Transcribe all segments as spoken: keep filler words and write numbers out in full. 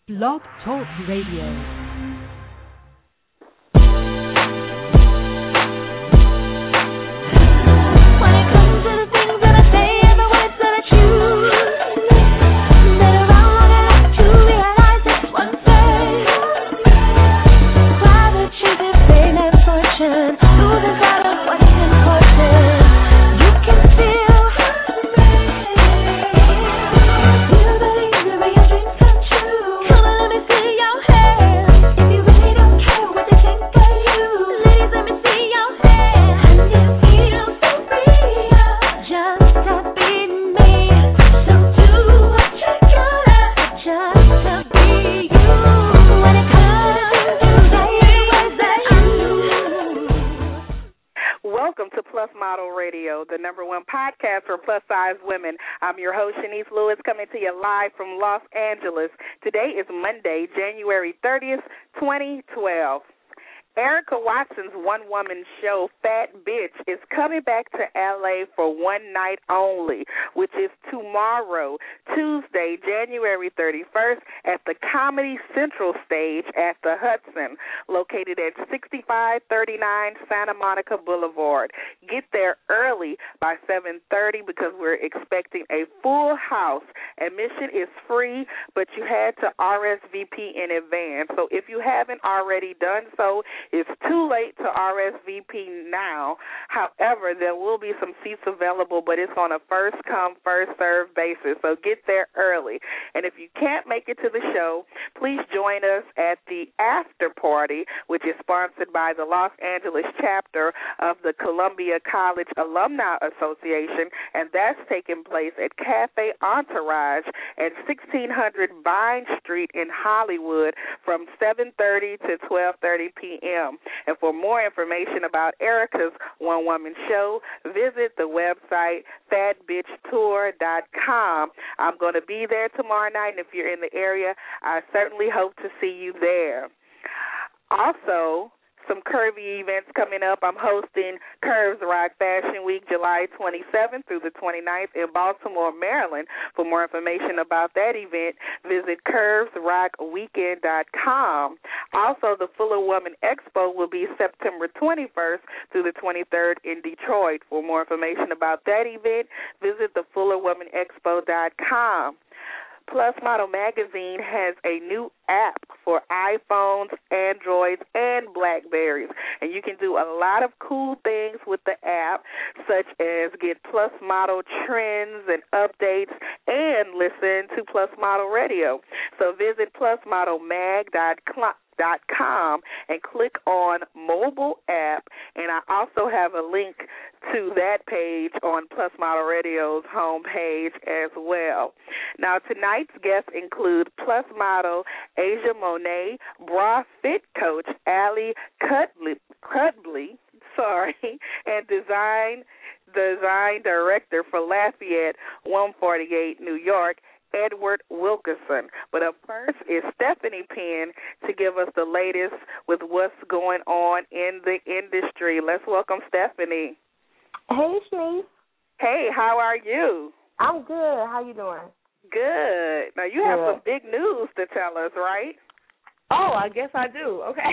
Blog Talk Radio. Plus-size women. I'm your host, Shanice Lewis, coming to you live from Los Angeles. Today is Monday, January thirtieth, twenty twelve. Erica Watson's one-woman show, Fat Bitch, is coming back to L A for one night only, which is tomorrow, Tuesday, January thirty-first, at the Comedy Central stage at the Hudson, located at sixty-five thirty-nine Santa Monica Boulevard. Get there early by seven thirty because we're expecting a full house. Admission is free, but you had to R S V P in advance. So if you haven't already done so, it's too late to R S V P now. However, there will be some seats available, but it's on a first-come, first-served basis, so get there early. And if you can't make it to the show, please join us at the after party, which is sponsored by the Los Angeles chapter of the Columbia College Alumni Association, and that's taking place at Cafe Entourage at sixteen hundred Vine Street in Hollywood from seven thirty to twelve thirty p.m. And for more information about Erica's one-woman show, visit the website fat bitch tour dot com. I'm going to be there tomorrow night, and if you're in the area, I certainly hope to see you there. Also, some curvy events coming up. I'm hosting Curves Rock Fashion Week July twenty-seventh through the twenty-ninth in Baltimore, Maryland. For more information about that event, visit curves rock weekend dot com. Also, the Fuller Woman Expo will be September twenty-first through the twenty-third in Detroit. For more information about that event, visit the fuller woman expo dot com. Plus Model Magazine has a new app for iPhones, Androids, and Blackberries. And you can do a lot of cool things with the app, such as get Plus Model trends and updates and listen to Plus Model Radio. So visit plus model mag dot com. Dot com and click on mobile app, and I also have a link to that page on Plus Model Radio's homepage as well. Now, tonight's guests include Plus Model Asia Monet, Bra Fit Coach Allie Cudley, Cudley sorry, and Design Design Director for Lafayette one forty-eight, New York, Edward Wilkerson. But up first is Stephanie Penn to give us the latest with what's going on in the industry. Let's welcome Stephanie. Hey, Shanice. Hey, how are you? I'm good. How you doing? Good. Now, you good. have some big news to tell us, right? Oh, I guess I do. Okay.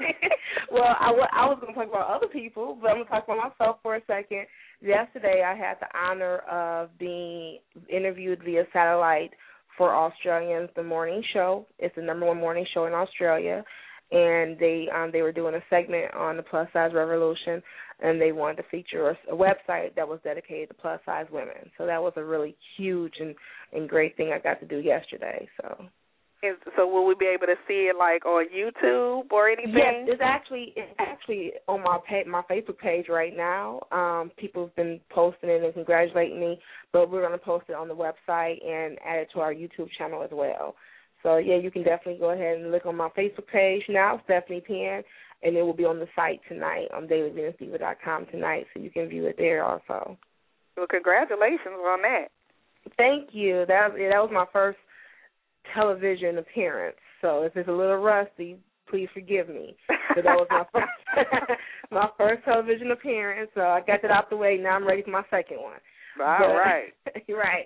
Well, I, w- I was going to talk about other people, but I'm going to talk about myself for a second. Yesterday, I had the honor of being interviewed via satellite for Australians, The Morning Show. It's the number one morning show in Australia, and they um, they were doing a segment on the plus-size revolution, and they wanted to feature a, a website that was dedicated to plus-size women. So that was a really huge and, and great thing I got to do yesterday. So. And so will we be able to see it like on YouTube or anything? Yes, it's actually it's actually on my page, my Facebook page right now. Um, people have been posting it and congratulating me, but we're going to post it on the website and add it to our YouTube channel as well. So yeah, you can definitely go ahead and look on my Facebook page now, Stephanie Penn, and it will be on the site tonight on daily venus diva dot com tonight, so you can view it there also. Well, congratulations on that. Thank you. That yeah, that was my first television appearance, so if it's a little rusty, please forgive me. But that was my first my first television appearance, so I got that out the way. Now I'm ready for my second one. All but, right. right.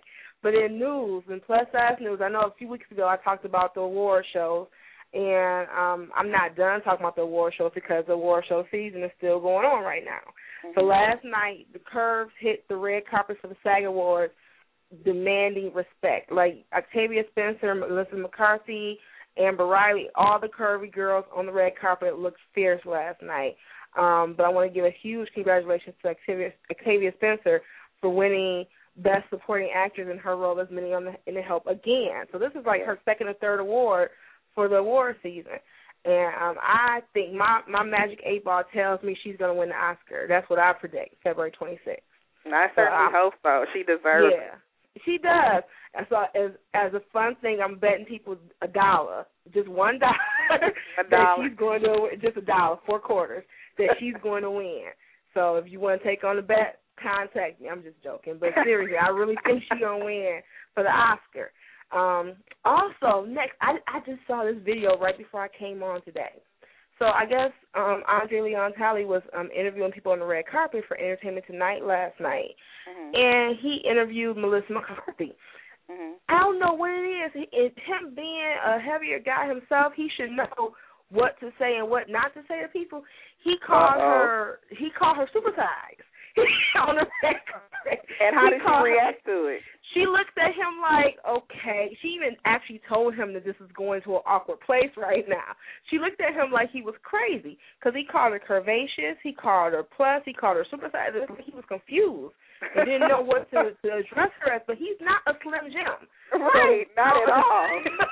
But in news, in plus-size news, I know a few weeks ago I talked about the award shows, and um, I'm not done talking about the award shows because the award show season is still going on right now. Mm-hmm. So last night, the Curves hit the red carpet for the SAG Awards demanding respect. Like Octavia Spencer, Melissa McCarthy, Amber Riley, all the curvy girls on the red carpet looked fierce last night. Um, but I want to give a huge congratulations to Octavia, Octavia Spencer for winning Best Supporting Actress in her role as Minnie on the, in The Help again. So this is like her second or third award for the award season. And um, I think my, my magic eight ball tells me she's going to win the Oscar. That's what I predict, February twenty-sixth. I certainly so, hope so. She deserves yeah. it. She does. So as as a fun thing, I'm betting people a dollar, just one dollar, a dollar. that she's going to just a dollar, four quarters, that she's going to win. So if you want to take on the bet, contact me. I'm just joking, but seriously, I really think she's gonna win for the Oscar. Um, also, next, I I just saw this video right before I came on today. So I guess um, Andre Leon Talley was um, interviewing people on the red carpet for Entertainment Tonight last night, mm-hmm. and he interviewed Melissa McCarthy. Mm-hmm. I don't know what it is. It, him being a heavier guy himself, he should know what to say and what not to say to people. He called Uh-oh. her. He called her supersized. on the red carpet. And how did she react to it? She looked at him like, okay. She even actually told him that this is going to an awkward place right now. She looked at him like he was crazy because he called her curvaceous, he called her plus, he called her supersized. He was confused and didn't know what to, to address her as, but he's not a Slim Jim. Right, so, not at all.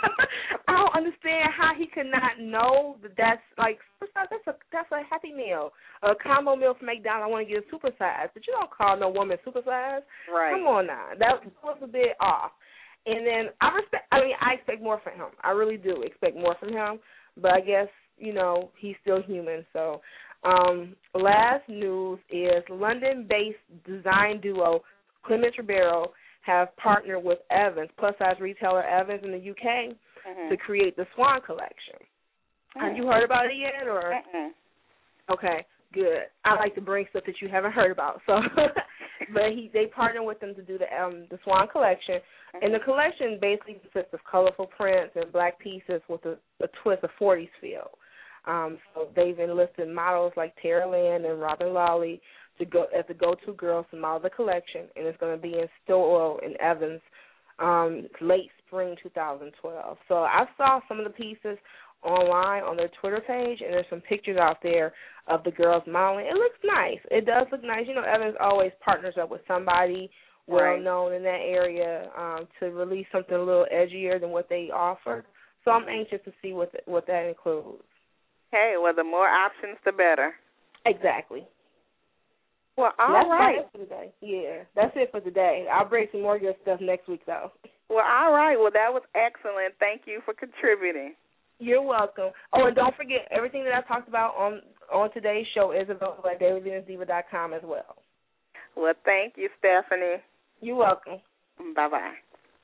I don't understand how he could not know that that's like supersize. That's a that's a Happy Meal, a combo meal from McDonald's. I want to get supersized, but you don't call no woman supersized. Right. Come on now, that was a bit off. And then I respect. I mean, I expect more from him. I really do expect more from him. But I guess you know he's still human. So, um, last news is London-based design duo Clemence Ribeiro have partnered with Evans, plus-size retailer Evans in the U K, mm-hmm. to create the Swan collection. Mm-hmm. Have you heard about it yet? Or mm-hmm. Okay, good. I like to bring stuff that you haven't heard about. So, but he they partnered with them to do the um the Swan collection, mm-hmm. and the collection basically consists of colorful prints and black pieces with a, a twist of forties feel. Um, so they've enlisted models like Tara Lynn and Robin Lawley to go as the go-to girls to model the collection, and it's going to be in Stowell in Evans um, late spring two thousand twelve. So I saw some of the pieces online on their Twitter page, and there's some pictures out there of the girls modeling. It looks nice. It does look nice. You know, Evans always partners up with somebody well-known right. in that area um, to release something a little edgier than what they offer. So I'm anxious to see what the, what that includes. Hey, well, the more options, the better. Exactly. Well, all that's right. That's for today. Yeah, that's it for today. I'll bring some more good stuff next week, though. Well, all right. Well, that was excellent. Thank you for contributing. You're welcome. Oh, and don't forget, everything that I talked about on, on today's show is available at daily venus diva dot com as well. Well, thank you, Stephanie. You're welcome. Bye-bye.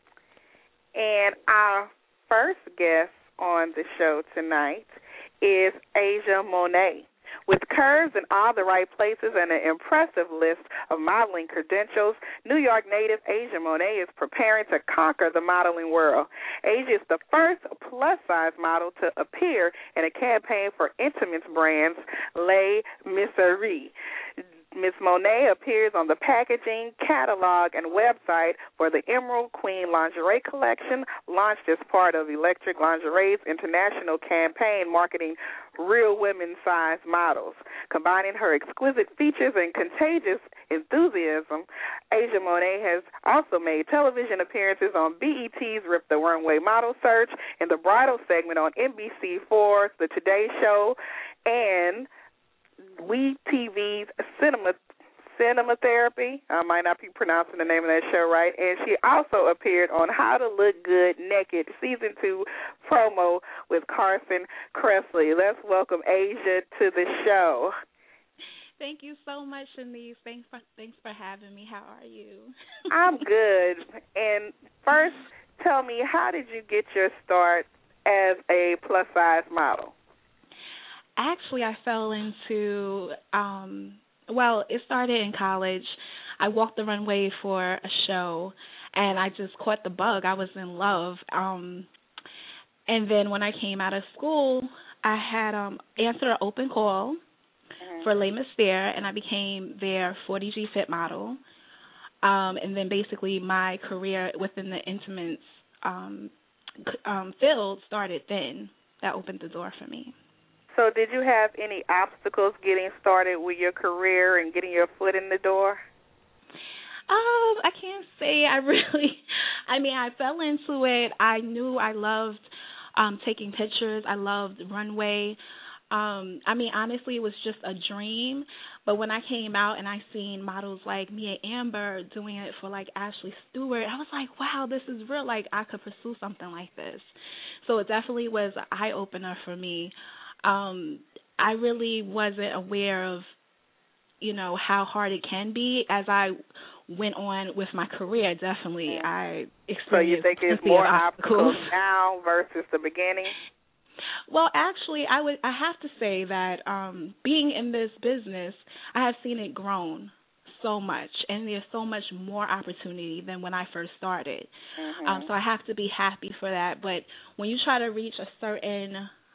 And our first guest on the show tonight is Asia Monet. With curves in all the right places and an impressive list of modeling credentials, New York native Asia Monet is preparing to conquer the modeling world. Asia is the first plus-size model to appear in a campaign for intimates brands Les Misseries. Miz Monet appears on the packaging, catalog, and website for the Emerald Queen lingerie collection, launched as part of Electric Lingerie's international campaign marketing real women-sized models. Combining her exquisite features and contagious enthusiasm, Asia Monet has also made television appearances on B E T's Rip the Runway Model Search, in the bridal segment on N B C four's The Today Show, and We T V's Cinema Cinema Therapy. I might not be pronouncing the name of that show right. And she also appeared on How to Look Good Naked, Season two promo with Carson Kressley. Let's welcome Asia to the show. Thank you so much, Shanice. Thanks for, thanks for having me. How are you? I'm good. And first, tell me, how did you get your start as a plus-size model? Actually, I fell into, um, well, it started in college. I walked the runway for a show, and I just caught the bug. I was in love. Um, and then when I came out of school, I had um, answered an open call mm-hmm. for Les Mystere, and I became their forty G Fit model. Um, and then basically my career within the intimates um, um, field started then. That opened the door for me. So did you have any obstacles getting started with your career and getting your foot in the door? Um, I can't say I really, I mean, I fell into it. I knew I loved um, taking pictures. I loved runway. Um, I mean, honestly, it was just a dream. But when I came out and I seen models like Mia Amber doing it for, like, Ashley Stewart, I was like, wow, this is real. Like, I could pursue something like this. So it definitely was an eye-opener for me. Um, I really wasn't aware of, you know, how hard it can be. As I went on with my career, definitely I experienced. So you think it's more obstacles now versus the beginning? Well, actually, I would. I have to say that um, being in this business, I have seen it grown so much, and there's so much more opportunity than when I first started. Mm-hmm. Um, so I have to be happy for that. But when you try to reach a certain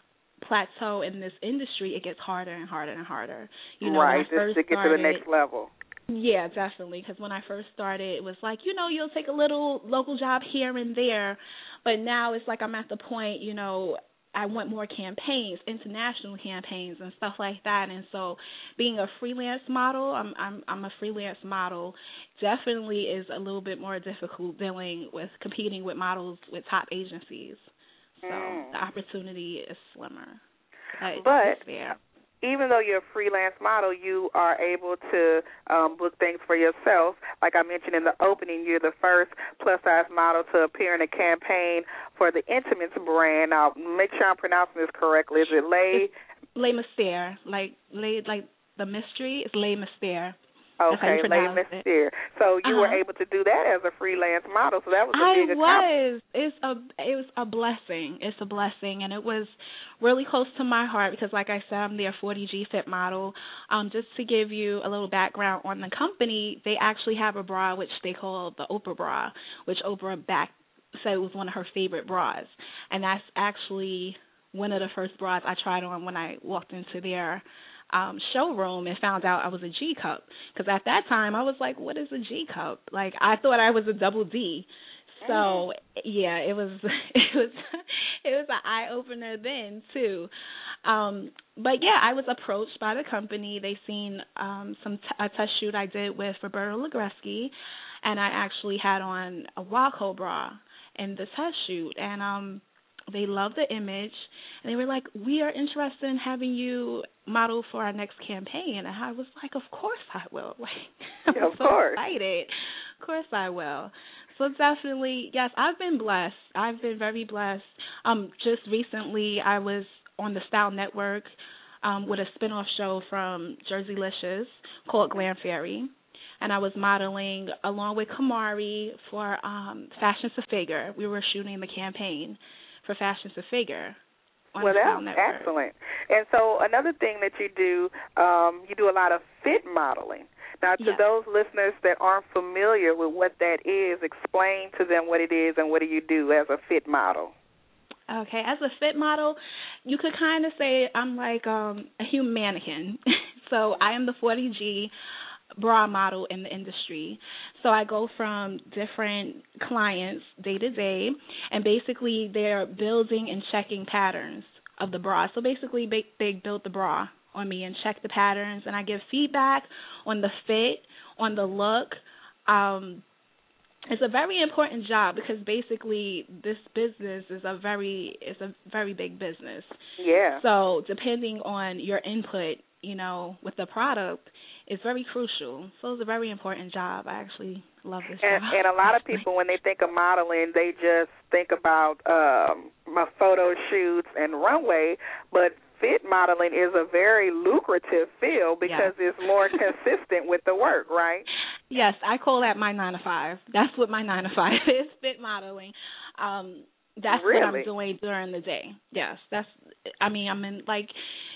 plateau in this industry, it gets harder and harder and harder. You know, right, when I first just to get started, to the next level. Yeah, definitely, because when I first started, it was like, you know, you'll take a little local job here and there, but now it's like I'm at the point, you know, I want more campaigns, international campaigns and stuff like that. And so being a freelance model, I'm I'm I'm a freelance model, definitely is a little bit more difficult dealing with competing with models with top agencies. So mm. the opportunity is slimmer. But, but it's there. Even though you're a freelance model, you are able to um, book things for yourself. Like I mentioned in the opening, you're the first plus-size model to appear in a campaign for the Intimates brand. Now, make sure I'm pronouncing this correctly. Is it Les? Les Mystere, like Les, like the mystery. It's Les Mystere. Okay, Les Mystere. So you uh-huh. were able to do that as a freelance model. So that was a I big was. It's a. It was a blessing. It's a blessing, and it was really close to my heart because, like I said, I'm their forty G Fit model. Um, just to give you a little background on the company, they actually have a bra which they call the Oprah bra, which Oprah back said was one of her favorite bras, and that's actually one of the first bras I tried on when I walked into their Um, showroom and found out I was a G cup, because at that time I was like, what is a G cup? Like, I thought I was a double D. So yeah, it was it was it was an eye opener then too. Um, but yeah, I was approached by the company. They seen um, some t- a test shoot I did with Roberta Legreski, and I actually had on a Waco bra in the test shoot, and um. They loved the image, and they were like, we are interested in having you model for our next campaign. And I was like, of course I will. Like, I'm yeah, of so course. excited. Of course I will. So definitely, yes, I've been blessed. I've been very blessed. Um, just recently, I was on the Style Network um, with a spinoff show from Jerseylicious called Glam Fairy. And I was modeling along with Kamari for um, Fashion to Figure. We were shooting the campaign for Fashion to Figure. Well, that's excellent. And so another thing that you do, um, you do a lot of fit modeling. Now, to yes. those listeners that aren't familiar with what that is, explain to them what it is and what do you do as a fit model. Okay, as a fit model, you could kind of say I'm like um, a human mannequin. So I am the forty G bra model in the industry. So I go from different clients day to day, and basically they're building and checking patterns of the bra. So basically they, they build the bra on me and check the patterns, and I give feedback on the fit, on the look. Um, it's a very important job because basically this business is a very is a very big business. Yeah. So depending on your input, you know, with the product, it's very crucial. So it's a very important job. I actually love this and, job. And a lot of people, when they think of modeling, they just think about um, my photo shoots and runway, but fit modeling is a very lucrative field because yes. it's more consistent with the work, right? Yes, I call that my nine to five. That's what my nine to five is, fit modeling. Um, that's really? what I'm doing during the day. Yes, that's. I mean, I'm in like.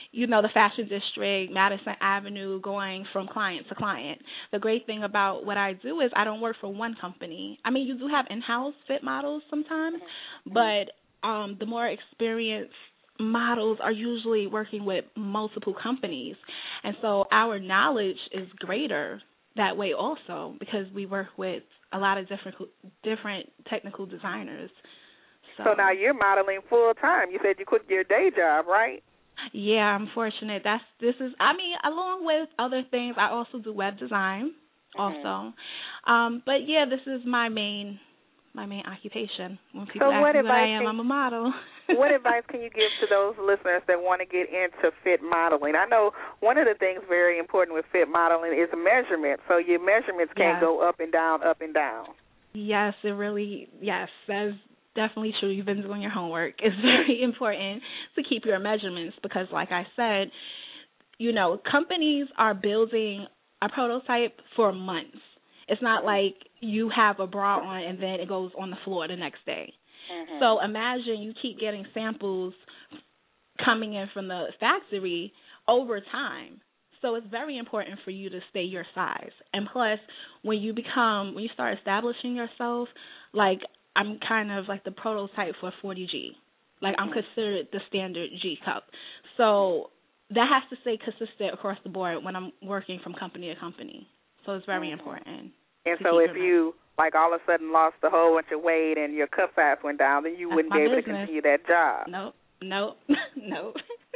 you know, the Fashion District, Madison Avenue, going from client to client. The great thing about what I do is I don't work for one company. I mean, you do have in-house fit models sometimes, but um, the more experienced models are usually working with multiple companies. And so our knowledge is greater that way also because we work with a lot of different different technical designers. So, so now you're modeling full time. You said you quit your day job, right? Yeah, I'm fortunate. That's this is I mean, along with other things, I also do web design also. Mm-hmm. Um, but yeah, this is my main my main occupation. When people so ask what me what I am, can, I'm a model. What advice can you give to those listeners that want to get into fit modeling? I know one of the things very important with fit modeling is measurement. So your measurements can't yes. go up and down, up and down. Yes, it really, yes, that's definitely true. You've been doing your homework. It's very important to keep your measurements because, like I said, you know, companies are building a prototype for months. It's not like you have a bra on and then it goes on the floor the next day. Mm-hmm. So imagine you keep getting samples coming in from the factory over time. So it's very important for you to stay your size. And plus, when you become, when you start establishing yourself, like I'm kind of like the prototype for forty G. Like mm-hmm. I'm considered the standard G cup. So that has to stay consistent across the board when I'm working from company to company. So it's very mm-hmm. important. And so if you, like, all of a sudden lost a whole bunch of weight and your cup size went down, then you That's wouldn't be able business. to continue that job. No, no, no.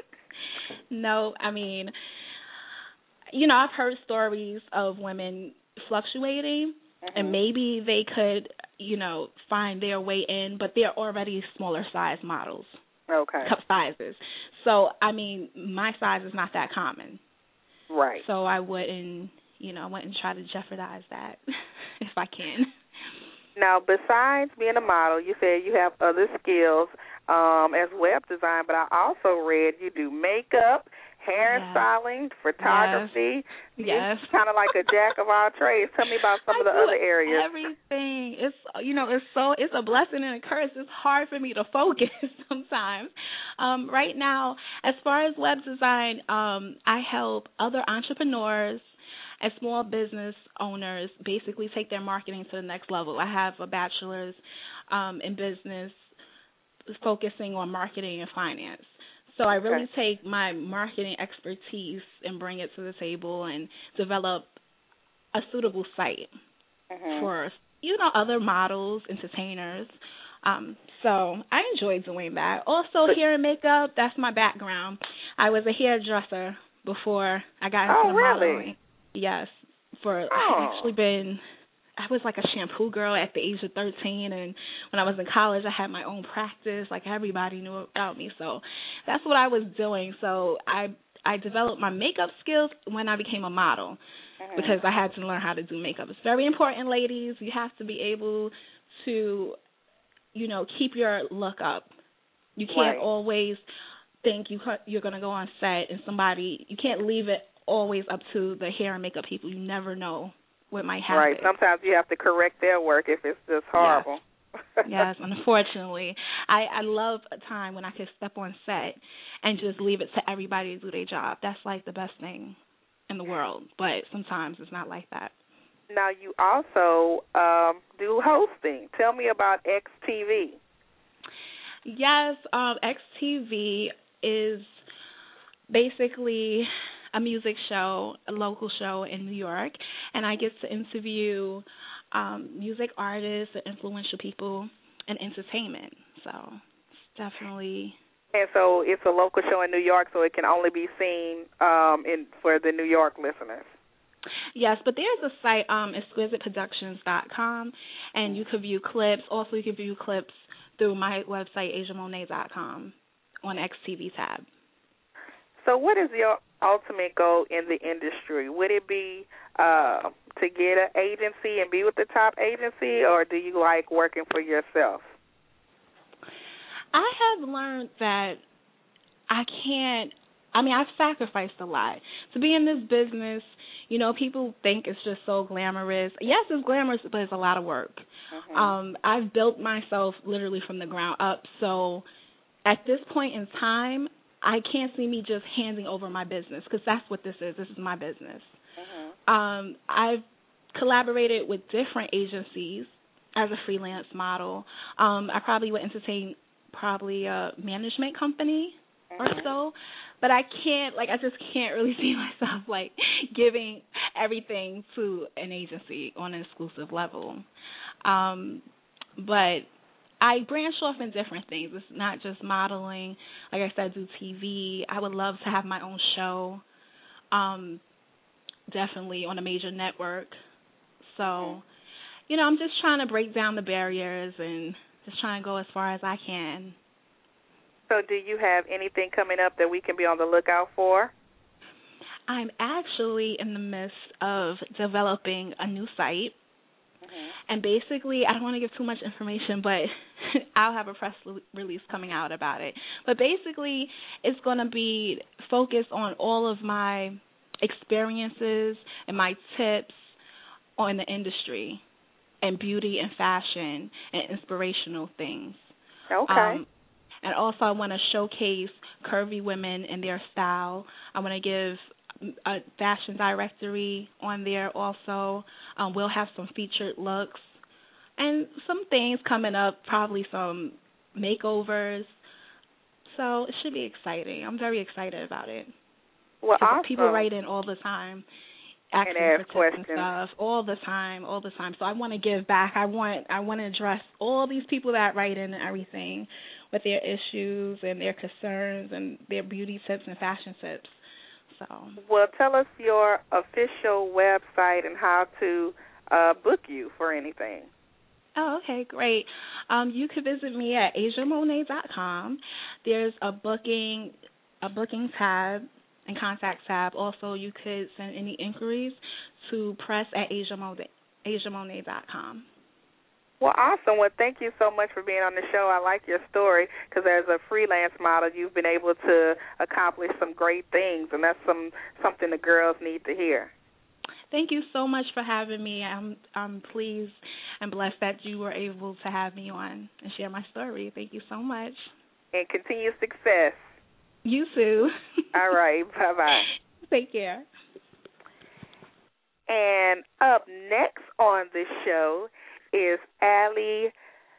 No, I mean, you know, I've heard stories of women fluctuating, mm-hmm. and maybe they could, you know, find their way in, but they're already smaller size models. Okay. Cup sizes. So, I mean, my size is not that common. Right. So I wouldn't, you know, I wouldn't try to jeopardize that if I can. Now, besides being a model, you said you have other skills um, as web design, but I also read you do makeup, hairstyling, yes. photography. Yes. yes. It's kind of like a jack of all trades. Tell me about some I of the do other areas. Everything. It's, you know, it's so, it's a blessing and a curse. It's hard for me to focus sometimes. Um, right now, as far as web design, um, I help other entrepreneurs and small business owners basically take their marketing to the next level. I have a bachelor's um, in business focusing on marketing and finance. So I really okay. take my marketing expertise and bring it to the table and develop a suitable site mm-hmm. for, you know, other models, entertainers. Um, so I enjoy doing that. Also, hair and makeup, that's my background. I was a hairdresser before I got into oh, the really? modeling. Yes, for oh. I've actually been, I was like a shampoo girl at the age of thirteen, and when I was in college, I had my own practice. Like everybody knew about me, so that's what I was doing. So I I developed my makeup skills when I became a model mm-hmm. because I had to learn how to do makeup. It's very important, ladies. You have to be able to, you know, keep your look up. You can't right. always think you you're going to go on set and somebody, you can't leave it always up to the hair and makeup people. You never know what might happen. Right. Sometimes you have to correct their work if it's just horrible. Yes, yes unfortunately. I, I love a time when I could step on set and just leave it to everybody to do their job. That's like the best thing in the world. But sometimes it's not like that. Now, you also um, do hosting. Tell me about X T V. Yes, um, X T V is basically a music show, a local show in New York, and I get to interview um, music artists and influential people in entertainment. So it's definitely. And so it's a local show in New York, so it can only be seen um, in for the New York listeners. Yes, but there's a site, um, exquisite productions dot com, and you can view clips. Also, you can view clips through my website, asia monet dot com, on X T V tab. So what is your ultimate goal in the industry? Would it be uh, to get an agency and be with the top agency, or do you like working for yourself? I have learned that I can't, I mean, I've sacrificed a lot. To be in this business, you know, people think it's just so glamorous. Yes, it's glamorous, but it's a lot of work. Mm-hmm. Um, I've built myself literally from the ground up. So at this point in time, I can't see me just handing over my business, because that's what this is. This is my business. Mm-hmm. Um, I've collaborated with different agencies as a freelance model. Um, I probably would entertain probably a management company mm-hmm. or so, but I can't, like, I just can't really see myself, like, giving everything to an agency on an exclusive level. Um, but I branch off in different things. It's not just modeling. Like I said, do T V. I would love to have my own show, um, definitely on a major network. So, you know, I'm just trying to break down the barriers and just trying to go as far as I can. So do you have anything coming up that we can be on the lookout for? I'm actually in the midst of developing a new site. And basically, I don't want to give too much information, but I'll have a press release coming out about it. But basically, it's going to be focused on all of my experiences and my tips on the industry and beauty and fashion and inspirational things. Okay. Um, and also, I want to showcase curvy women and their style. I want to give a fashion directory on there also. Um, we'll have some featured looks and some things coming up, probably some makeovers. So it should be exciting. I'm very excited about it. Well, awesome. People write in all the time, asking and ask for tips questions and stuff all the time, all the time. So I want to give back. I want I want to address all these people that write in and everything with their issues and their concerns and their beauty tips and fashion tips. So. Well, tell us your official website and how to uh, book you for anything. Oh, okay, great. Um, you could visit me at asia monet dot com. There's a booking a booking tab and contact tab. Also, you could send any inquiries to press at asia monet dot com. Well, awesome. Well, thank you so much for being on the show. I like your story because as a freelance model, you've been able to accomplish some great things, and that's some something the girls need to hear. Thank you so much for having me. I'm I'm pleased and blessed that you were able to have me on and share my story. Thank you so much. And continued success. You too. All right. Bye-bye. Take care. And up next on the show is Allie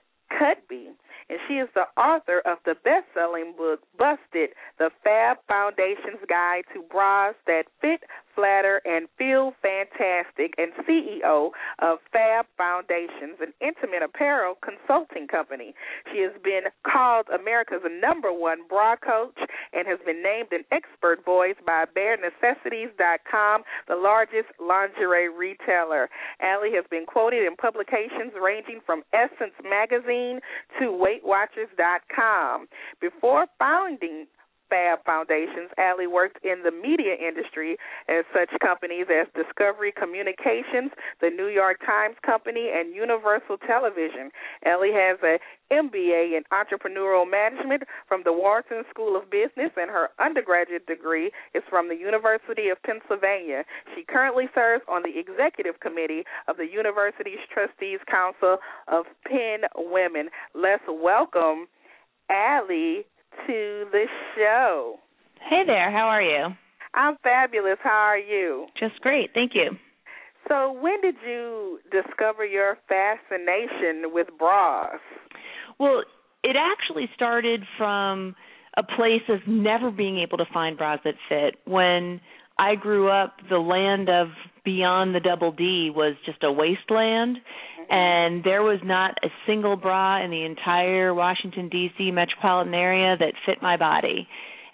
Cudby, and she is the author of the best-selling book, Busted, The Fab Foundation's Guide to Bras That Fit, Flatter, and Feel Fantastic, and C E O of Fab Foundations, an intimate apparel consulting company. She has been called America's number one bra coach and has been named an expert voice by bare necessities dot com, the largest lingerie retailer. Allie has been quoted in publications ranging from Essence Magazine to Weight Watchers dot com. Before founding Fab Foundations, Allie worked in the media industry at such companies as Discovery Communications, the New York Times Company, and Universal Television. Allie has an M B A in Entrepreneurial Management from the Wharton School of Business, and her undergraduate degree is from the University of Pennsylvania. She currently serves on the executive committee of the university's Trustees Council of Penn Women. Let's welcome Allie to the show. Hey there, how are you? I'm fabulous. How are you? Just great, thank you. So when did you discover your fascination with bras? Well, it actually started from a place of never being able to find bras that fit. When I grew up, the land of beyond the double D was just a wasteland, mm-hmm. and there was not a single bra in the entire Washington, D C metropolitan area that fit my body.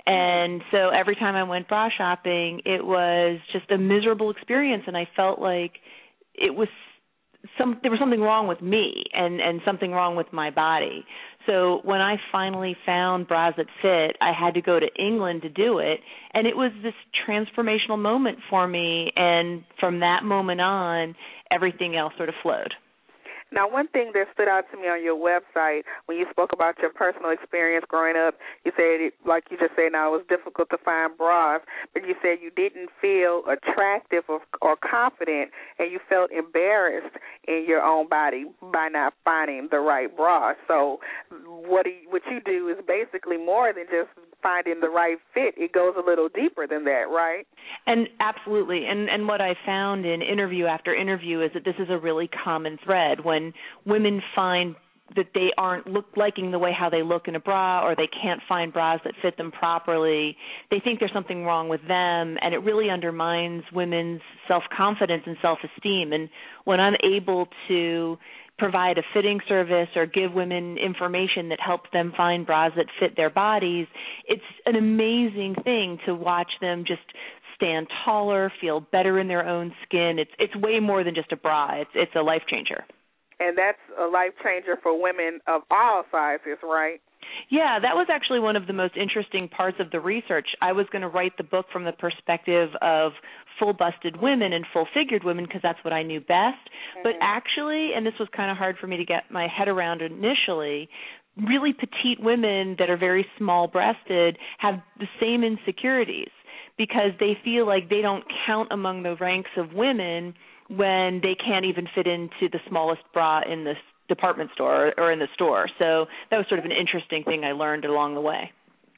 And so every time I went bra shopping, it was just a miserable experience, and I felt like it was some there was something wrong with me and, and something wrong with my body. So when I finally found Bras That Fit, I had to go to England to do it, and it was this transformational moment for me, and from that moment on, everything else sort of flowed. Now, one thing that stood out to me on your website when you spoke about your personal experience growing up, you said, it, like you just said now, it was difficult to find bras, but you said you didn't feel attractive or, or confident, and you felt embarrassed in your own body by not finding the right bra. So what, do you, what you do is basically more than just finding the right fit, it goes a little deeper than that, right? And absolutely. And and what I found in interview after interview is that this is a really common thread. When women find that they aren't look, liking the way how they look in a bra, or they can't find bras that fit them properly, they think there's something wrong with them, and it really undermines women's self-confidence and self-esteem. And when I'm able to provide a fitting service or give women information that helps them find bras that fit their bodies, it's an amazing thing to watch them just stand taller, feel better in their own skin. It's it's way more than just a bra. It's it's a life changer. And that's a life changer for women of all sizes, right? Yeah, that was actually one of the most interesting parts of the research. I was going to write the book from the perspective of full-busted women and full-figured women because that's what I knew best. Mm-hmm. But actually, and this was kind of hard for me to get my head around initially, really petite women that are very small-breasted have the same insecurities because they feel like they don't count among the ranks of women when they can't even fit into the smallest bra in the department store or in the store. So that was sort of an interesting thing I learned along the way.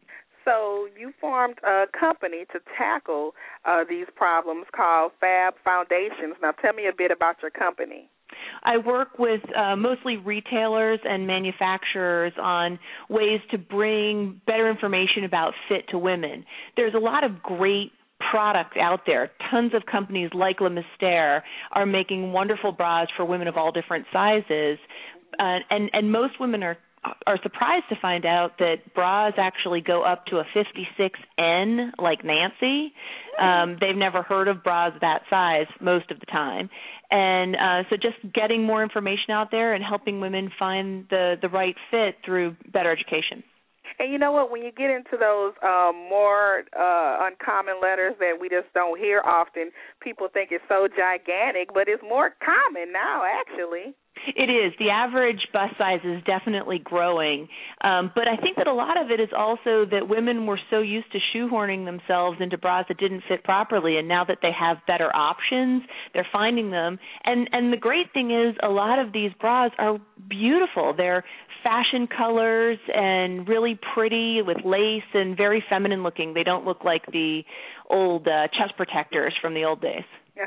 So you formed a company to tackle uh, these problems called Fab Foundations. Now tell me a bit about your company. I work with uh, mostly retailers and manufacturers on ways to bring better information about fit to women. There's a lot of great product out there. Tons of companies like Le Mystère are making wonderful bras for women of all different sizes, uh, and and most women are are surprised to find out that bras actually go up to a fifty-six N, like Nancy. Um, they've never heard of bras that size most of the time, and uh, so just getting more information out there and helping women find the the right fit through better education. And you know what? When you get into those um, more uh, uncommon letters that we just don't hear often, people think it's so gigantic, but it's more common now, actually. It is. The average bust size is definitely growing. Um, but I think that a lot of it is also that women were so used to shoehorning themselves into bras that didn't fit properly, and now that they have better options, they're finding them. And, and the great thing is a lot of these bras are beautiful. They're fashion colors and really pretty with lace and very feminine looking. They don't look like the old uh, chest protectors from the old days.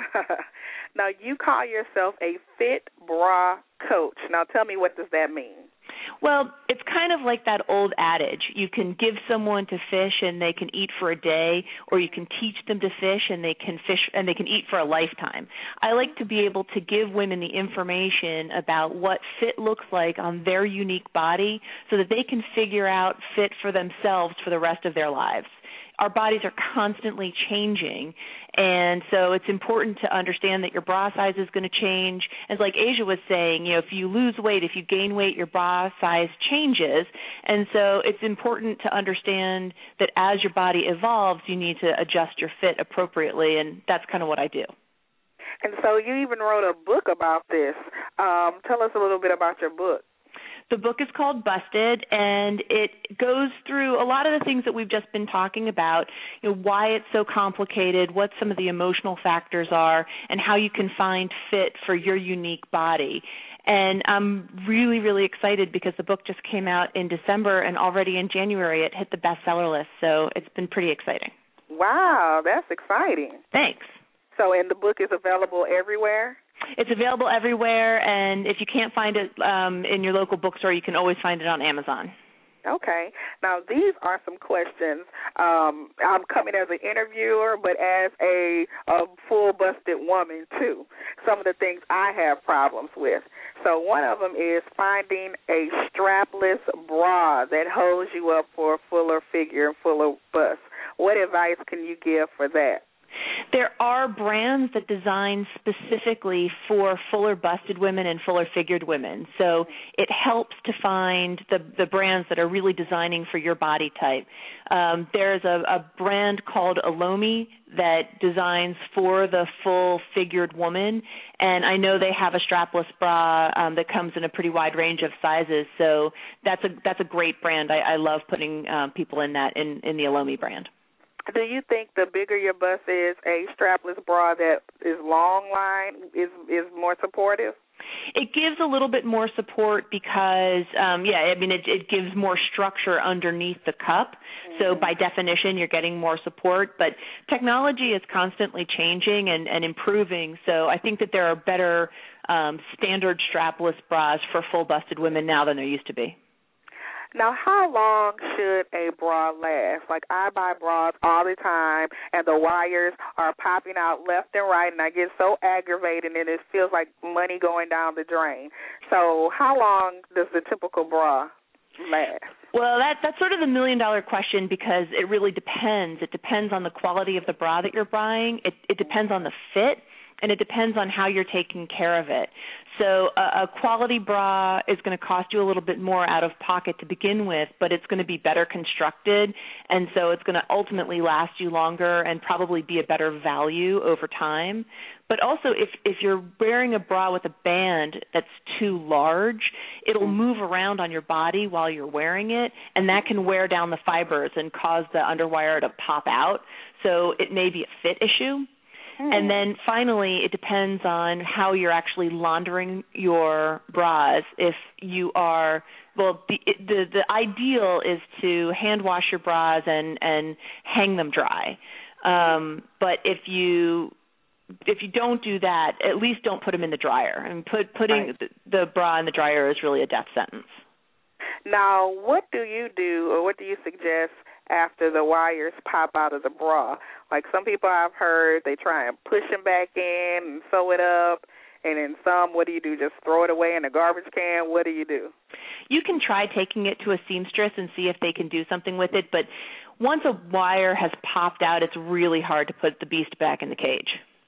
Now, you call yourself a fit bra coach. Now, tell me, what does that mean? Well, it's kind of like that old adage. You can give someone to fish and they can eat for a day, or you can teach them to fish and they can fish and they can eat for a lifetime. I like to be able to give women the information about what fit looks like on their unique body so that they can figure out fit for themselves for the rest of their lives. Our bodies are constantly changing, and so it's important to understand that your bra size is going to change. As like Asia was saying, you know, if you lose weight, if you gain weight, your bra size changes, and so it's important to understand that as your body evolves, you need to adjust your fit appropriately, and that's kind of what I do. And so you even wrote a book about this. Um, tell us a little bit about your book. The book is called Busted, and it goes through a lot of the things that we've just been talking about, you know, why it's so complicated, what some of the emotional factors are, and how you can find fit for your unique body. And I'm really, really excited because the book just came out in December, and already in January it hit the bestseller list, so it's been pretty exciting. Wow, that's exciting. Thanks. So, and the book is available everywhere? It's available everywhere, and if you can't find it um, in your local bookstore, you can always find it on Amazon. Okay. Now, these are some questions. Um, I'm coming as an interviewer, but as a, a full-busted woman, too. Some of the things I have problems with. So one of them is finding a strapless bra that holds you up for a fuller figure and fuller bust. What advice can you give for that? There are brands that design specifically for fuller busted women and fuller figured women. So it helps to find the, the brands that are really designing for your body type. Um, there's a, a brand called Elomi that designs for the full figured woman, and I know they have a strapless bra um, that comes in a pretty wide range of sizes. So that's a that's a great brand. I, I love putting uh, people in that in, in the Elomi brand. Do you think the bigger your bust is, a strapless bra that is long line is is more supportive? It gives a little bit more support because, um, yeah, I mean, it, it gives more structure underneath the cup. Mm-hmm. So by definition, you're getting more support. But technology is constantly changing and, and improving. So I think that there are better um, standard strapless bras for full-busted women now than there used to be. Now, how long should a bra last? Like, I buy bras all the time, and the wires are popping out left and right, and I get so aggravated, and it feels like money going down the drain. So how long does the typical bra last? Well, that, that's sort of the million-dollar question because it really depends. It depends on the quality of the bra that you're buying. It, it depends on the fit, and it depends on how you're taking care of it. So a, a quality bra is going to cost you a little bit more out of pocket to begin with, but it's going to be better constructed, and so it's going to ultimately last you longer and probably be a better value over time. But also, if, if you're wearing a bra with a band that's too large, it'll move around on your body while you're wearing it, and that can wear down the fibers and cause the underwire to pop out. So it may be a fit issue. And then finally, it depends on how you're actually laundering your bras. If you are, well, the the, the ideal is to hand wash your bras and, and hang them dry. Um, but if you if you don't do that, at least don't put them in the dryer. And put putting right. the, the bra in the dryer is really a death sentence. Now, what do you do, or what do you suggest after the wires pop out of the bra? Like some people I've heard, they try and push them back in and sew it up, and then some, what do you do, just throw it away in a garbage can? What do you do? You can try taking it to a seamstress and see if they can do something with it, but once a wire has popped out, it's really hard to put the beast back in the cage.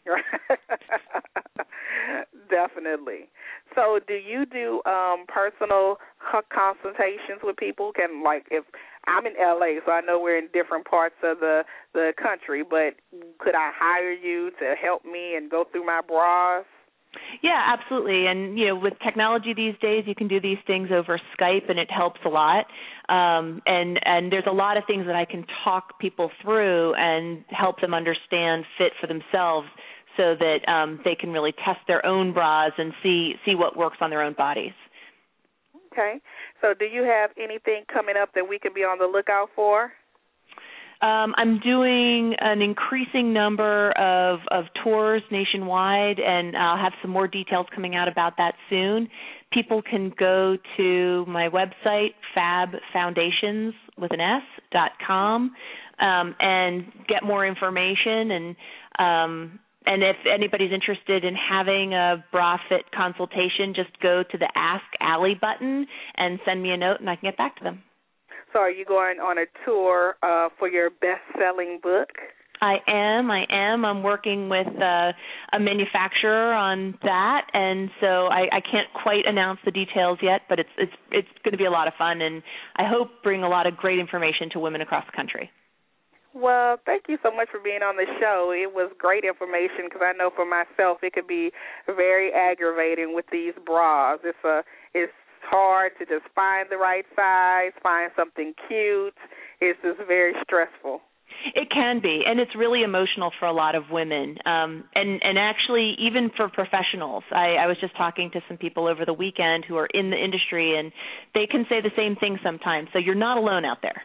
Definitely. So do you do um, personal consultations with people? Can, like, if I'm in L A, so I know we're in different parts of the, the country, but could I hire you to help me and go through my bras? Yeah, absolutely. And, you know, with technology these days, you can do these things over Skype, and it helps a lot. Um, and, and there's a lot of things that I can talk people through and help them understand fit for themselves so that um, they can really test their own bras and see, see what works on their own bodies. Okay. So do you have anything coming up that we can be on the lookout for? Um, I'm doing an increasing number of, of tours nationwide, and I'll have some more details coming out about that soon. People can go to my website, fab foundations with an S, dot com, um, and get more information. And um, and if anybody's interested in having a bra fit consultation, just go to the Ask Allie button and send me a note, and I can get back to them. So are you going on a tour uh, for your best-selling book? I am. I am. I'm working with uh, a manufacturer on that, and so I, I can't quite announce the details yet, but it's it's it's going to be a lot of fun, and I hope bring a lot of great information to women across the country. Well, thank you so much for being on the show. It was great information because I know for myself it could be very aggravating with these bras. It's a it's hard to just find the right size, find something cute. It's just very stressful. It can be, and it's really emotional for a lot of women, um, and, and actually even for professionals. I, I was just talking to some people over the weekend who are in the industry, and they can say the same thing sometimes, so you're not alone out there.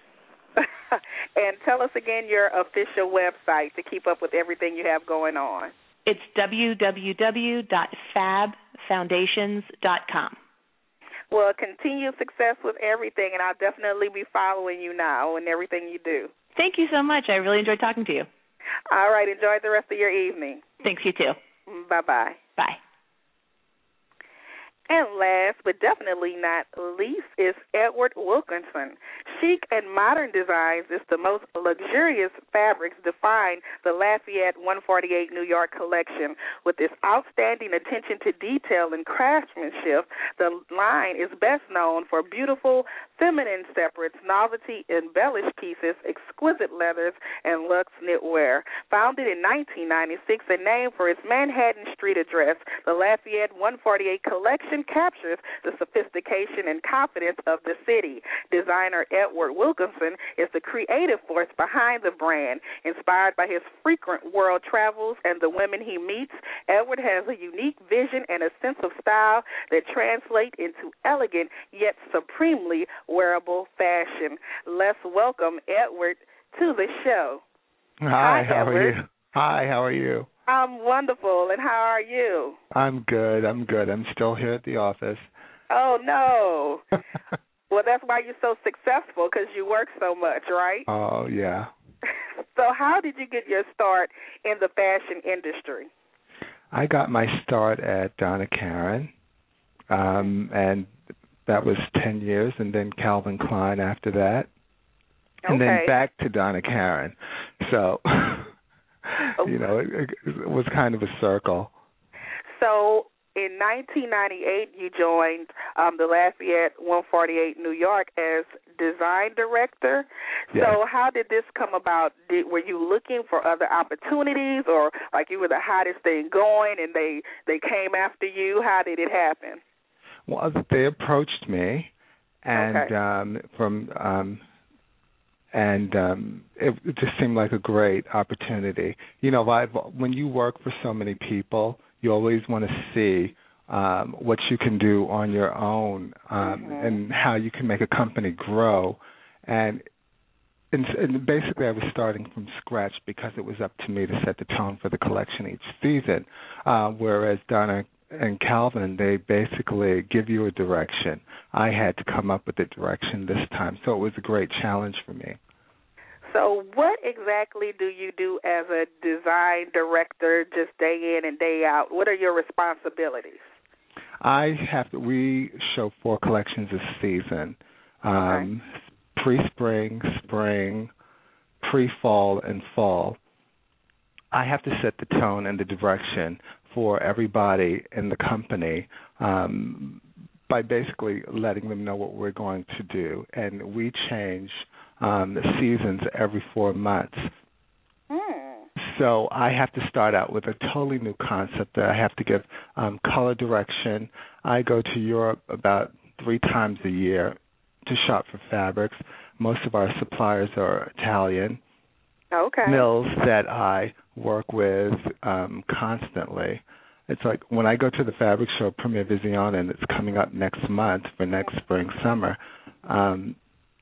And tell us again your official website to keep up with everything you have going on. It's w w w dot fab foundations dot com. Well, continued success with everything, and I'll definitely be following you now and everything you do. Thank you so much. I really enjoyed talking to you. All right. Enjoy the rest of your evening. Thanks, you too. Bye-bye. Bye. And last but definitely not least is Edward Wilkinson. Chic and modern designs is the most luxurious fabrics define the Lafayette one forty-eight New York collection. With its outstanding attention to detail and craftsmanship, the line is best known for beautiful feminine separates, novelty embellished pieces, exquisite leathers, and luxe knitwear. Founded in nineteen ninety-six and named for its Manhattan Street address, the Lafayette one forty-eight collection fashion captures the sophistication and confidence of the city. Designer Edward Wilkinson is the creative force behind the brand. Inspired by his frequent world travels and the women he meets, Edward has a unique vision and a sense of style that translate into elegant yet supremely wearable fashion. Let's welcome Edward to the show. Hi, Hi how Edward. are you? Hi, how are you? I'm wonderful, and how are you? I'm good, I'm good. I'm still here at the office. Oh, no. Well, that's why you're so successful, because you work so much, right? Oh, yeah. So how did you get your start in the fashion industry? I got my start at Donna Karan, um, and that was ten years, and then Calvin Klein after that, and okay. then back to Donna Karan. So... You know, it, it was kind of a circle. So in nineteen ninety-eight, you joined um, the Lafayette one forty-eight New York as design director. Yes. So how did this come about? Did, were you looking for other opportunities, or like you were the hottest thing going and they, they came after you? How did it happen? Well, they approached me, and okay. um, from... Um, And um, it, it just seemed like a great opportunity. You know, I've, when you work for so many people, you always want to see um, what you can do on your own um, mm-hmm. and how you can make a company grow. And, and, and basically, I was starting from scratch because it was up to me to set the tone for the collection each season, uh, whereas Donna and Calvin, they basically give you a direction. I had to come up with the direction this time, so it was a great challenge for me. So what exactly do you do as a design director, just day in and day out? What are your responsibilities? I have to, we show four collections a season, um, okay. pre-spring, spring, pre-fall, and fall. I have to set the tone and the direction for everybody in the company um, by basically letting them know what we're going to do. And we change um, the seasons every four months. Mm. So I have to start out with a totally new concept that I have to give um, color direction. I go to Europe about three times a year to shop for fabrics. Most of our suppliers are Italian. Okay. Mills that I work with um, constantly. It's like when I go to the fabric show, Premier Vision, and it's coming up next month for next spring, summer, um,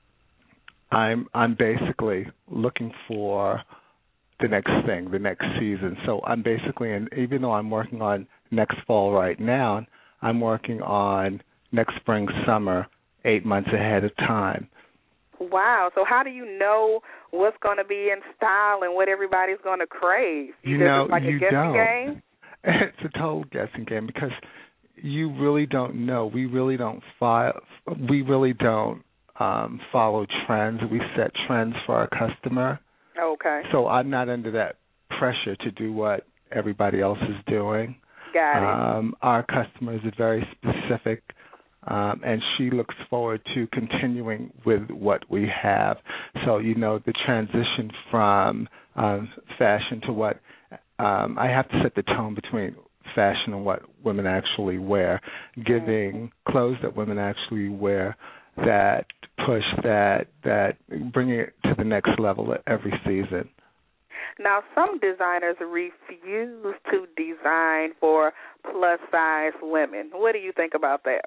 I'm I'm basically looking for the next thing, the next season. So I'm basically, and even though I'm working on next fall right now, I'm working on next spring, summer, eight months ahead of time. Wow. So how do you know what's going to be in style and what everybody's going to crave? You, you know, it's like you a guessing don't. game? It's a total guessing game because you really don't know. We really don't file, We really don't um, follow trends. We set trends for our customer. Okay. So I'm not under that pressure to do what everybody else is doing. Got it. Um, our customers are very specific. Um, and she looks forward to continuing with what we have. So, you know, the transition from um, fashion to what um, I have to set the tone between fashion and what women actually wear, giving clothes that women actually wear that push that, that bring it to the next level at every season. Now, some designers refuse to design for plus-size women. What do you think about that?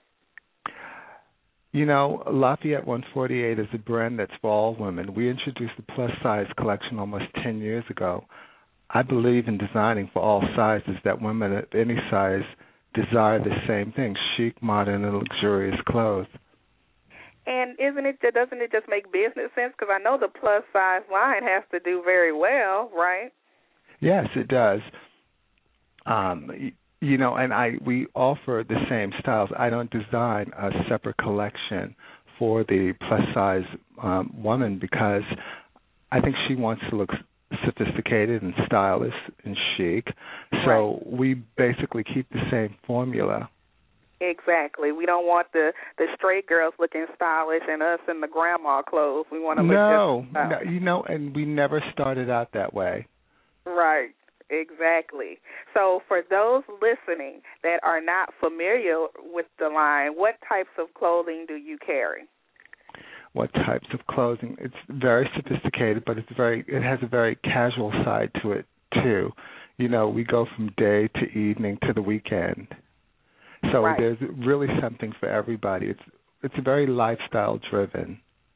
You know, Lafayette one forty-eight is a brand that's for all women. We introduced the plus-size collection almost ten years ago. I believe in designing for all sizes, that women at any size desire the same thing, chic, modern, and luxurious clothes. And isn't it, doesn't it just make business sense? Because I know the plus-size line has to do very well, right? Yes, it does. Um You know, and I we offer the same styles. I don't design a separate collection for the plus-size um, woman because I think she wants to look sophisticated and stylish and chic. So right. we basically keep the same formula. Exactly. We don't want the, the straight girls looking stylish and us in the grandma clothes. We want to look no, just stylish. No, you know, and we never started out that way. Right. Exactly. So for those listening that are not familiar with the line, what types of clothing do you carry? What types of clothing? It's very sophisticated, but it's very. It has a very casual side to it too. You know, we go from day to evening to the weekend. So right. there's really something for everybody. It's it's very lifestyle driven.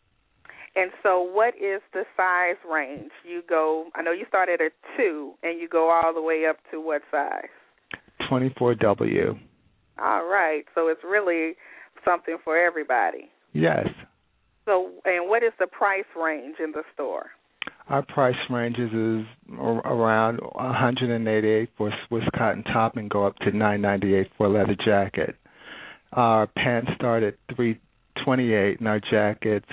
And so what is the size range? You go, I know you start at a two, and you go all the way up to what size? twenty-four W. All right. So it's really something for everybody. Yes. So, and what is the price range in the store? Our price ranges is around one hundred eighty-eight dollars for a Swiss cotton top and go up to nine ninety-eight for a leather jacket. Our pants start at three twenty-eight, and our jackets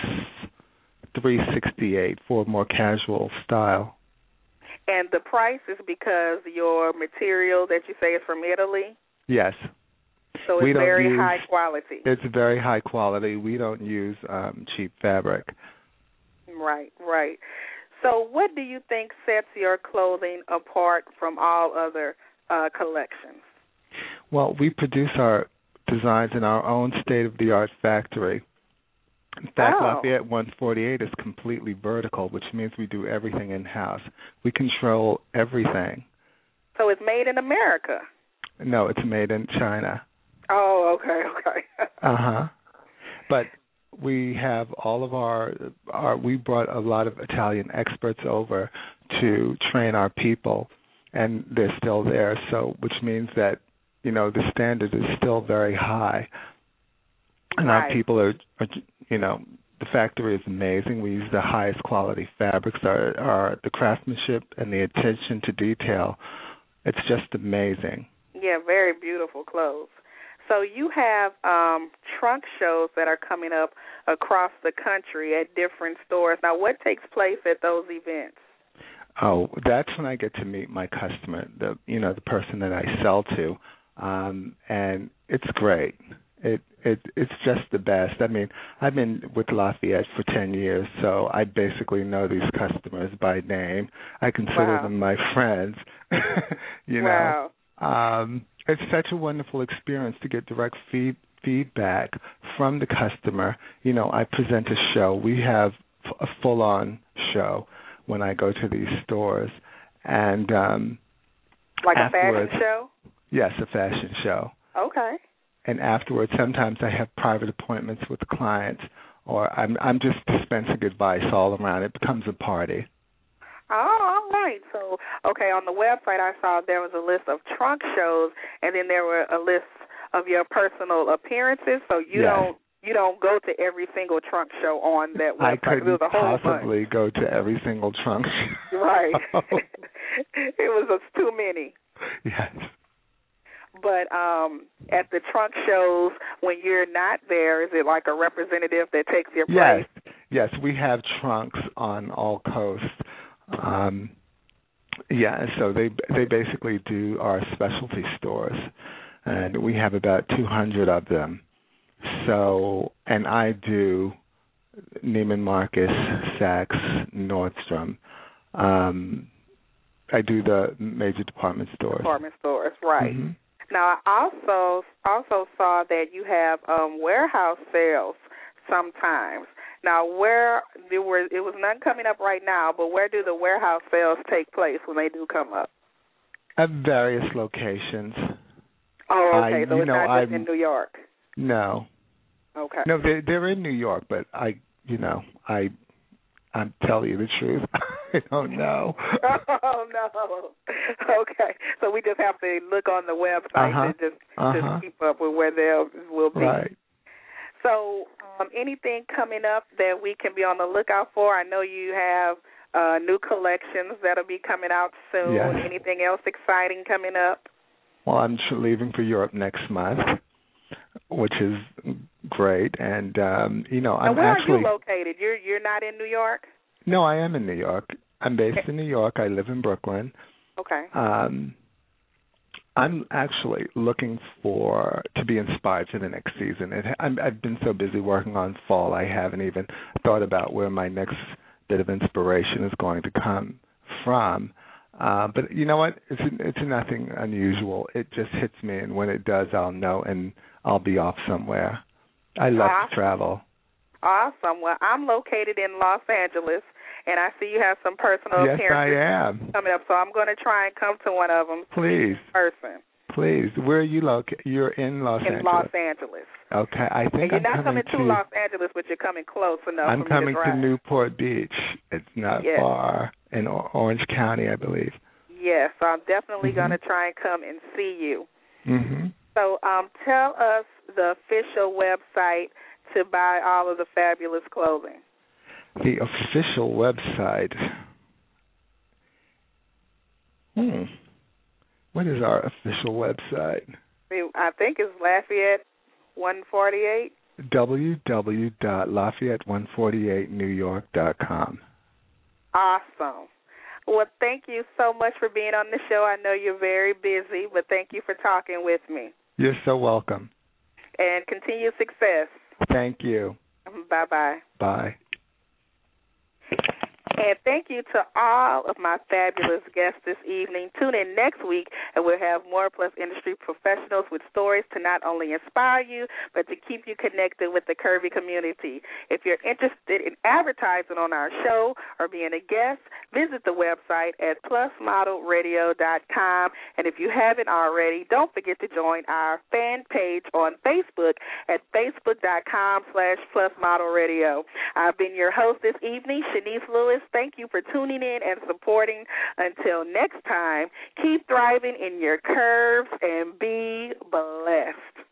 three sixty-eight for a more casual style. And the price is because your material that you say is from Italy? Yes. So it's very use, high quality. It's very high quality. We don't use um, cheap fabric. Right, right. So what do you think sets your clothing apart from all other uh, collections? Well, we produce our designs in our own state-of-the-art factory. In fact, oh. Lafayette one forty-eight is completely vertical, which means we do everything in-house. We control everything. So it's made in America? No, it's made in China. Oh, okay, okay. uh-huh. But we have all of our, our, we brought a lot of Italian experts over to train our people, and they're still there, so which means that, you know, the standard is still very high. And right. our people are, are, you know, the factory is amazing. We use the highest quality fabrics. Our, our the craftsmanship and the attention to detail, it's just amazing. Yeah, very beautiful clothes. So you have um, trunk shows that are coming up across the country at different stores. Now, what takes place at those events? Oh, that's when I get to meet my customer, the you know the person that I sell to, um, and it's great. It it it's just the best. I mean, I've been with Lafayette for ten years, so I basically know these customers by name. I consider wow. them my friends. you wow. know, um, it's such a wonderful experience to get direct feed, feedback from the customer. You know, I present a show. We have a full-on show when I go to these stores, and um, like a fashion show. Yes, a fashion show. Okay. And afterwards, sometimes I have private appointments with clients, or I'm I'm just dispensing advice all around. It becomes a party. Oh, all right. So, okay, on the website I saw there was a list of trunk shows, and then there were a list of your personal appearances. So you yes. don't you don't go to every single trunk show on that website. I couldn't possibly bunch. go to every single trunk show. Right. It was just too many. Yes. But um, at the trunk shows, when you're not there, is it like a representative that takes your place? Yes, yes. We have trunks on all coasts. Um, yeah, so they they basically do our specialty stores, and we have about two hundred of them. So, and I do Neiman Marcus, Saks, Nordstrom. Um, I do the major department stores. Department stores, right. Mm-hmm. Now, I also also saw that you have um, warehouse sales sometimes. Now, where there were, it was none coming up right now, but where do the warehouse sales take place when they do come up? At various locations. Oh, okay. I, so it's know, not just I'm, in New York. No. Okay. No, they're, they're in New York, but I, you know, I, I'm telling you the truth. I don't know. Oh, no. Okay. So we just have to look on the website uh-huh. to just, uh-huh. just keep up with where they will be. Right. So um, anything coming up that we can be on the lookout for? I know you have uh, new collections that will be coming out soon. Yes. Anything else exciting coming up? Well, I'm leaving for Europe next month, which is great. And, um, you know, I'm now, where actually... are you located? You're, you're not in New York? No, I am in New York. I'm based in New York. I live in Brooklyn. Okay. Um, I'm actually looking for to be inspired for the next season. It, I'm, I've been so busy working on fall, I haven't even thought about where my next bit of inspiration is going to come from. Uh, but you know what? It's it's nothing unusual. It just hits me, and when it does, I'll know, and I'll be off somewhere. I love awesome. to travel. Awesome. Well, I'm located in Los Angeles, and I see you have some personal yes, appearances I am. coming up, so I'm going to try and come to one of them. Please. In person. Please. Where are you located? You're in Los in Angeles. In Los Angeles. Okay. I think and you're I'm not coming, coming to Los Angeles, but you're coming close enough I'm for coming me to, to Newport Beach. It's not yes. far in Orange County, I believe. Yes, so I'm definitely mm-hmm. going to try and come and see you. Mm-hmm. So um, tell us the official website to buy all of the fabulous clothing. The official website. Hmm. What is our official website? I think it's Lafayette one forty-eight. w w w dot lafayette one forty-eight new york dot com. Awesome. Well, thank you so much for being on the show. I know you're very busy, but thank you for talking with me. You're so welcome. And continued success. Thank you. Bye-bye. Bye. And thank you to all of my fabulous guests this evening. Tune in next week, and we'll have more Plus industry professionals with stories to not only inspire you, but to keep you connected with the Curvy community. If you're interested in advertising on our show or being a guest, visit the website at plus model radio dot com. And if you haven't already, don't forget to join our fan page on Facebook at facebook dot com slash plus model radio. I've been your host this evening, Shanice Lewis. Thank you for tuning in and supporting. Until next time, keep thriving in your curves and be blessed.